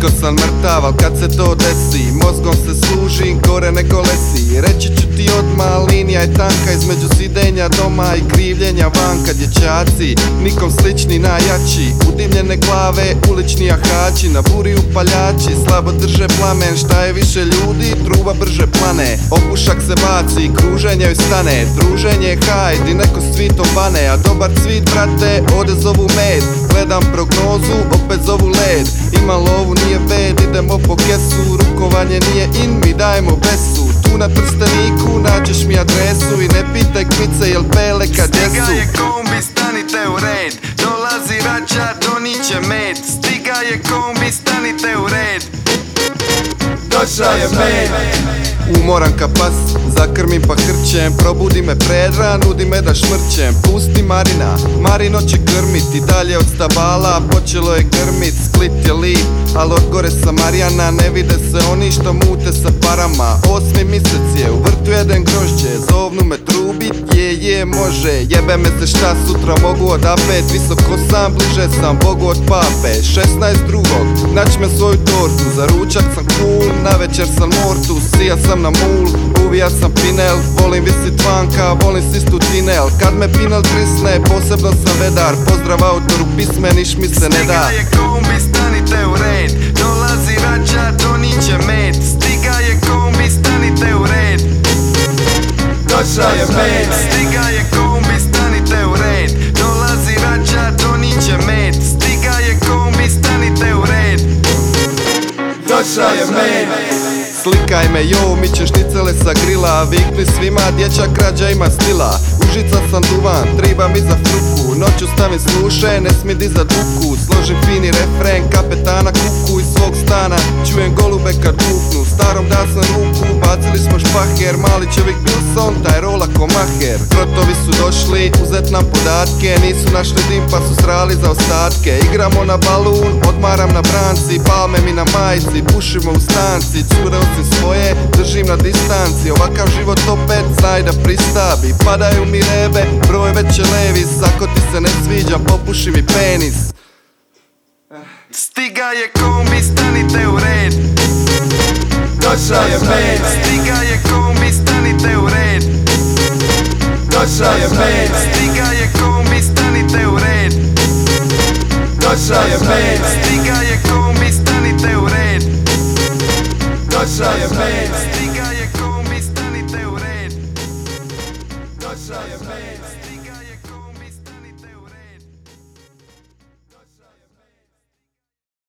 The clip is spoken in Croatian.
Niko sam mrtav, al kad se to desi mozgom se služim, gore nego lesi. Reći ću ti odmah, linija je tanka između sidenja doma i krivljenja vanka. Dječaci, nikom slični, najjači, udimljene glave, ulični ahači. Na buri upaljači, slabo drže plamen. Šta je više ljudi, truba brže plane. Opušak se baci, kruženje joj stane. Druženje je hajdi, neko s cvitom bane. A dobar cvit, brate, ode zovu med. Gledam prognozu, opet zovu led. Ima lovu, nije bed, idemo po kesu. Rukovanje nije in, mi dajemo besu. Tu na Trsteniku nađeš mi adresu. I ne pitaj kmice jel pele kad jesu. Stiga je kombi, stanite u red. Dolazi rača, doniće med. Stiga je kombi, stanite u red. Došao je med. Umoran ka pas, zakrmim pa hrčem. Probudi me predra, nudi me da šmrčem. Pusti Marina, Marino će krmiti. Dalje od stabala počelo je grmit. Split je lip, al od gore sa Marijana ne vide se oni što mute sa parama. 8. mjesec je, u vrtu jedan grožđe. Zovnu me trubit, je može. Jebe me se šta sutra mogu odapet. Visoko sam, bliže sam Bogu od pape. 16.2. naći me svoju tortu. Za ručak sam cool, na večer sam mortu. Sija sam na mul, uvija sam pinel. Volim visit vanka, volim sistu tinel. Kad me pinel trisne, posebno sam vedar. Pozdrav autoru pisme, niš mi se ne da. Stiga je kombi, stanite u red. Dolazi rača, doniće med. Stiga je kombi, stanite u red. Došao je med. Stiga je kombi, stanite u red. Dolazi rača, doniće med. Stiga je kombi, stanite u red. Došao je med. Slikaj me, jo, mićeš nicele sa grila. Vikni svima, dječak krađa ima stila. Užica sam duvan, triba mi za fruku. Noću stavim sluše, ne smi dizat buku. Složim fini refren, kapetana kuku. Iz svog stana čujem golube kad buknu. Starom da sam ruku, bacili smo špaher. Mali čovjek Wilson, taj rola ko maher. Krotovi su došli, uzet nam podatke. Nisu našli dim pa su srali za ostatke. Igramo na balun, odmaram na branci. Palme mi na majici, pušimo u stanci. Cure osim svoje, držim na distanci. Ovakav život opet, znaj da pristabi. Padaju mi rebe, broj već je levi. Ako ti se ne sviđa, popuši mi penis. Stiga je kombi, stanite u red. Došao je med. Stiga je kombi, stanite u red. Došao je med. Stiga je kombi, stanite u red. Došao je med. Stiga je kombi, stanite u red. Došao je med. Stiga je kombi, stanite u red. Došao je med.